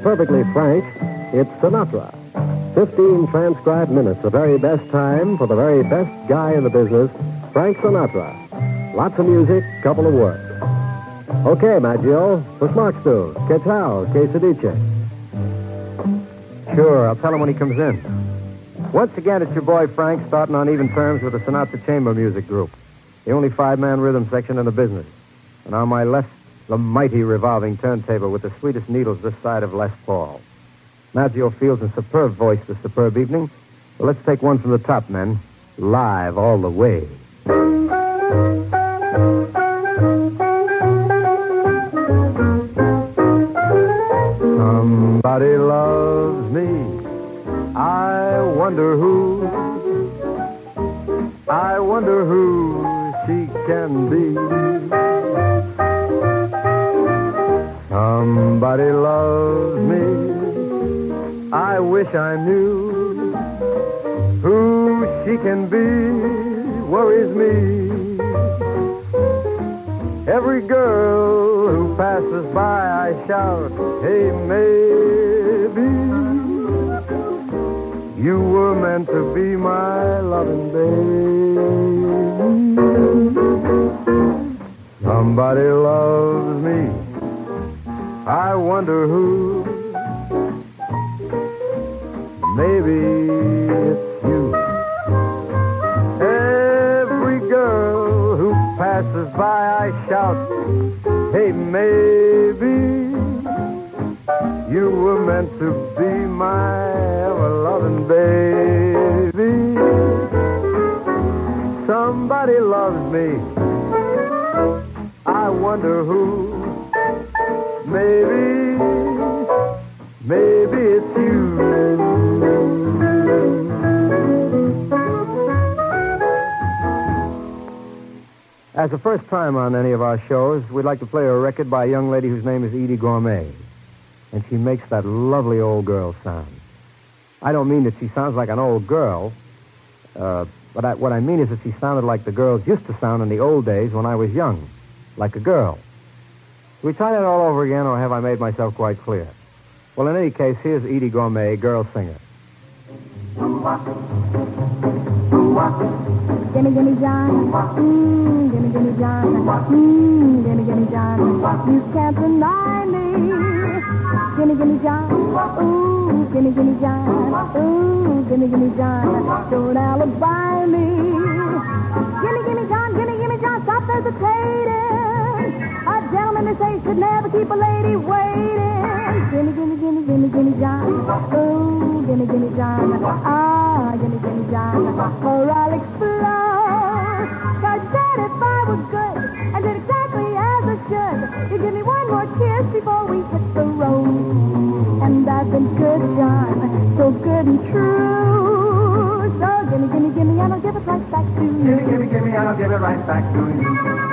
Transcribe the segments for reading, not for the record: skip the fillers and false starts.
perfectly frank, it's Sinatra. 15 transcribed minutes, the very best time for the very best guy in the business, Frank Sinatra. Lots of music, couple of words. Okay, Maggio, what's Mark do? Que tal? Que se dice? Sure, I'll tell him when he comes in. Once again, it's your boy Frank, starting on even terms with the Sinatra Chamber Music Group, the only five-man rhythm section in the business. And on my left, the mighty revolving turntable with the sweetest needles this side of Les Paul. Maggio Fields in superb voice this superb evening. Well, let's take one from the top, men. Live all the way. Somebody loves me. I wonder who. I wonder who she can be. Somebody loves me. I wish I knew who she can be. Worries me. Every girl who passes by, I shout, hey, maybe you were meant to be my loving baby. Somebody loves me. I wonder who. Maybe it's you. Every girl who passes by, I shout, hey, maybe you were meant to be my ever-loving baby. Somebody loves me. I wonder who. Maybe it's you. As the first time on any of our shows, we'd like to play a record by a young lady whose name is Edie Gourmet. And she makes that lovely old girl sound. I don't mean that she sounds like an old girl, but what I mean is that she sounded like the girls used to sound in the old days when I was young, like a girl. Should we try that all over again, or have I made myself quite clear? Well, in any case, here's Edie Gourmet, girl singer. Gimme, gimme, John. Gimme, gimme, John. Gimme, gimme, John. You can't deny me. Gimme, gimme, John. Ooh, gimme, gimme, John. Ooh, gimme, gimme, John. Don't alibi me. Gimme, gimme, John. Gimme, gimme, John. Stop hesitating. A gentleman, they say, should never keep a lady waiting. Gimme, gimme, gimme, gimme, gimme, John. Ooh, gimme, gimme, John. Ah, gimme, gimme, John. Or I'll explode. I said if I was good and did exactly as I should, you give me one more kiss before we hit the road. And I've been good, John, so good and true. So gimme, gimme, gimme, and I'll give it right back to you. Gimme, gimme, gimme, and I'll give it right back to you.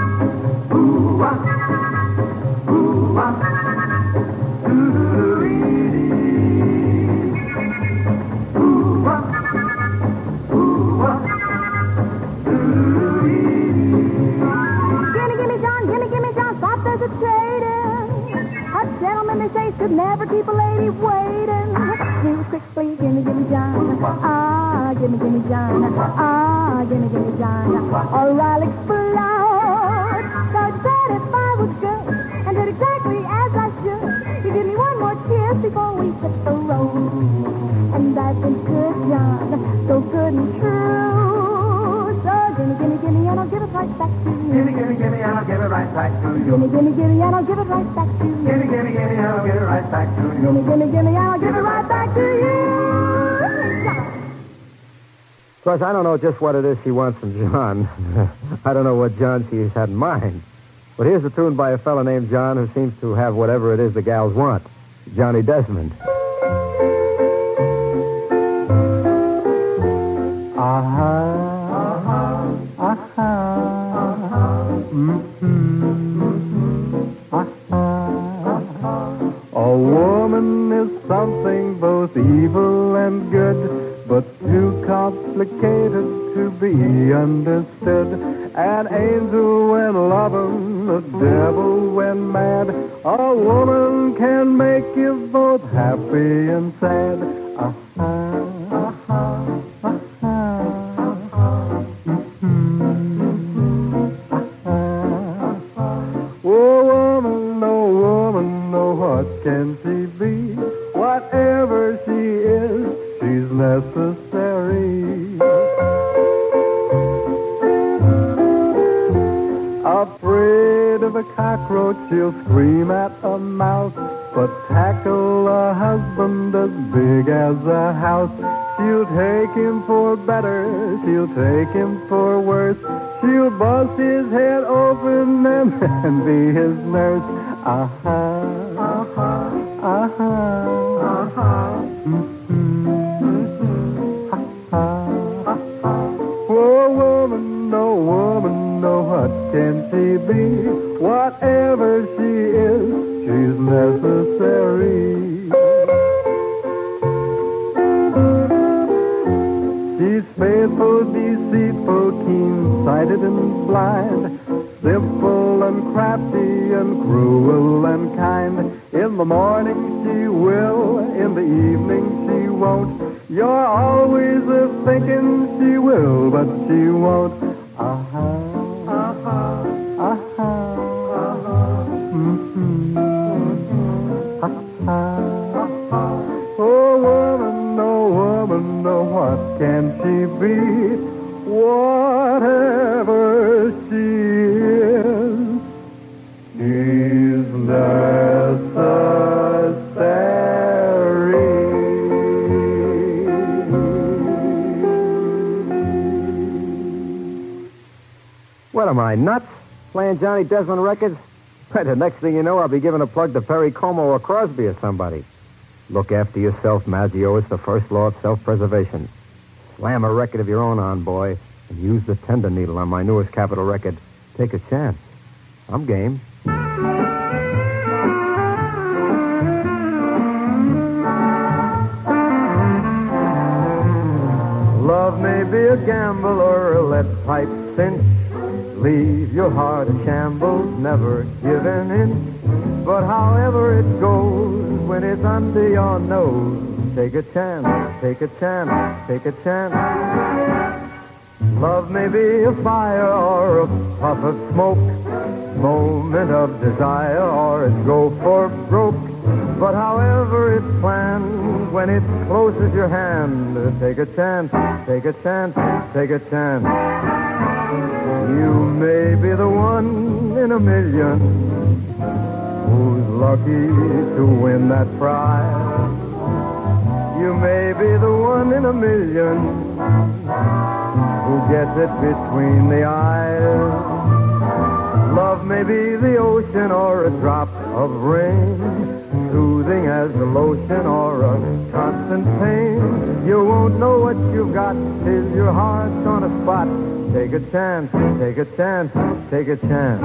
Ooh-ah, ooh-ah, ooh-dee-dee. Ooh-ah, ooh-ah, ooh-dee-dee. Gimme, gimme, John, gimme, gimme, John, stop hesitating. A gentleman, they say, should never keep a lady waiting. Real quickly, gimme, gimme, John. Ah, gimme, gimme, John. Ah, gimme, gimme, John. Or I'll explode. So I said if I was good and did exactly as I should, you give me one more kiss before we hit the road. And I've been good, John, so good and true. So gimme, gimme, gimme, and I'll give it right back to you. Gimme, gimme, gimme, and I'll give it right back to you. Gimme, gimme, gimme, and I'll give it right back to you. Gimme, gimme, gimme, and I'll give it right back to you. Gimme, gimme, gimme, and I'll give it right back to you. Of course, I don't know just what it is she wants from John. I don't know what John she's had in mind. But here's a tune by a fellow named John who seems to have whatever it is the gals want. Johnny Desmond. A woman is something both evil and good. but too complicated to be understood. An angel when loving, a devil when mad. A woman can make you both happy and sad. Oh, woman, oh, what can she be? Whatever she is, she's necessary. Afraid of a cockroach, she'll scream at a mouse, but tackle a husband as big as a house. She'll take him for better, she'll take him for worse. She'll bust his head open and be his nurse. Oh, woman, oh, what can she be? Whatever she is, she's necessary. She's faithful, deceitful, keen-sighted and blind, simple and crafty and cruel and kind. In the morning she will, in the evening she won't. You're always thinking she will, but she won't. Oh, woman, oh, what can she be? Whatever she is, she's necessary. What am I, nuts? Playing Johnny Desmond records? The next thing you know, I'll be giving a plug to Perry Como or Crosby or somebody. Look after yourself, Maggio. It's the first law of self-preservation. Slam a record of your own on, boy, and use the tender needle on my newest Capitol record. Take a chance. I'm game. Love may be a gamble or a lead pipe cinch. Leave your heart a shambles, never give an inch. But however it goes, when it's under your nose, take a chance, take a chance, take a chance. Love may be a fire or a puff of smoke, moment of desire or it's go for broke. But however it's planned, when it's close as your hand, take a chance, take a chance, take a chance. You may be the one in a million who's lucky to win that prize. You may be the one in a million who gets it between the eyes. Love may be the ocean or a drop of rain, soothing as the lotion or a constant pain. You won't know what you've got till your heart's on a spot. Take a chance, take a chance, take a chance.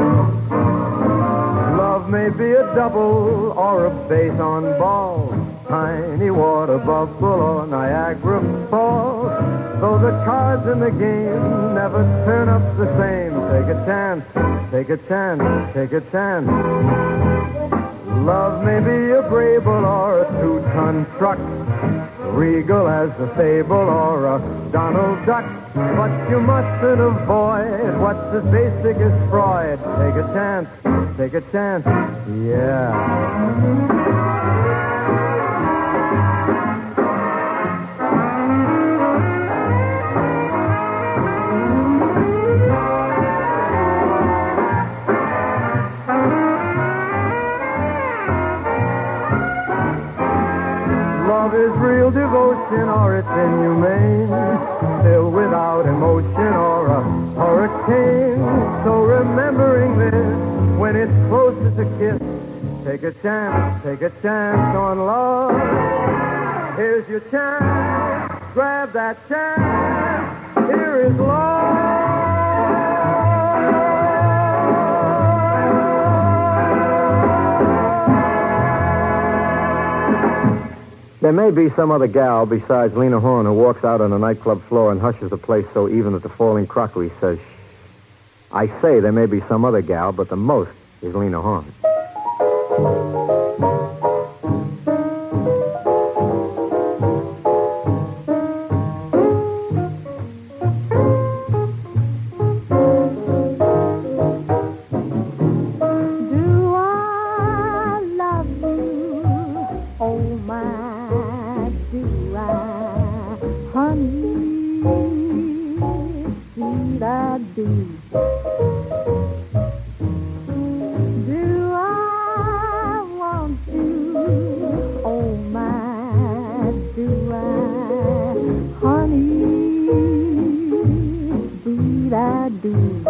Love may be a double or a base on ball, tiny water bubble or Niagara Falls. Though the cards in the game never turn up the same, take a chance, take a chance, take a chance. Love may be a Brable or a two-ton truck, regal as the fable or a Donald Duck. But you mustn't avoid what's as basic as Freud. Take a chance, take a chance, yeah. Love is real devotion or it's inhumane, still without emotion or a hurricane. So remembering this, when it's close as a kiss, take a chance on love. Here's your chance, grab that chance, here is love. There may be some other gal besides Lena Horne who walks out on a nightclub floor and hushes the place so even that the falling crockery says shh. I say there may be some other gal, but the most is Lena Horne. Do I love you? Oh, my, do I? Honey, sweet I do. Do I want you? Oh, my, do I? Honey, sweet I do.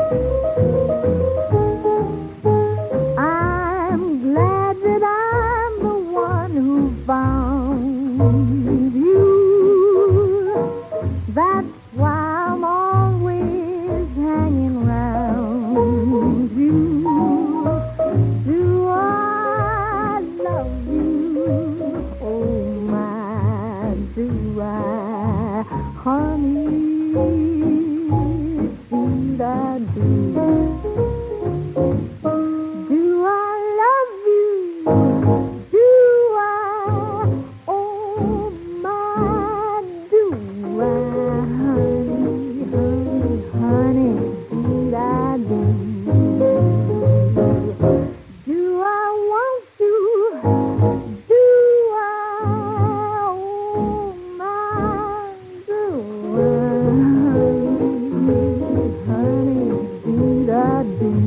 I'm glad that I'm the one who found you. That's why I'm always hanging round you. Do I love you? Oh, my, do I? Honey, sweet I do. Do I love you? Do I? Oh, my, do I? Honey, honey, honey, sweet I do. Do I want you? Do I? Oh, my, do I? Honey, sweet I do.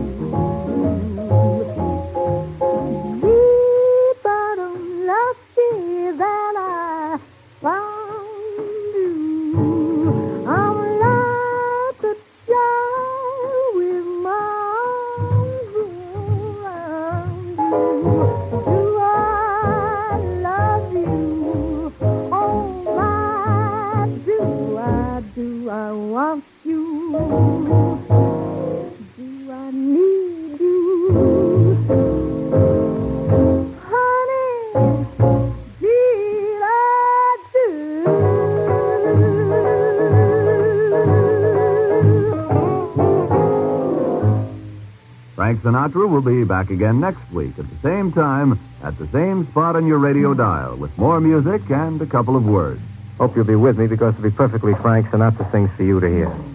But I'm lucky that I found you. I'm like a child with my arms around you. Do I love you? Oh, my, do I? Do I want you? Do I need you? Honey, did I do? Frank Sinatra will be back again next week at the same time, at the same spot on your radio dial, with more music and a couple of words. Hope you'll be with me because, to be perfectly frank, Sinatra sings for you to hear.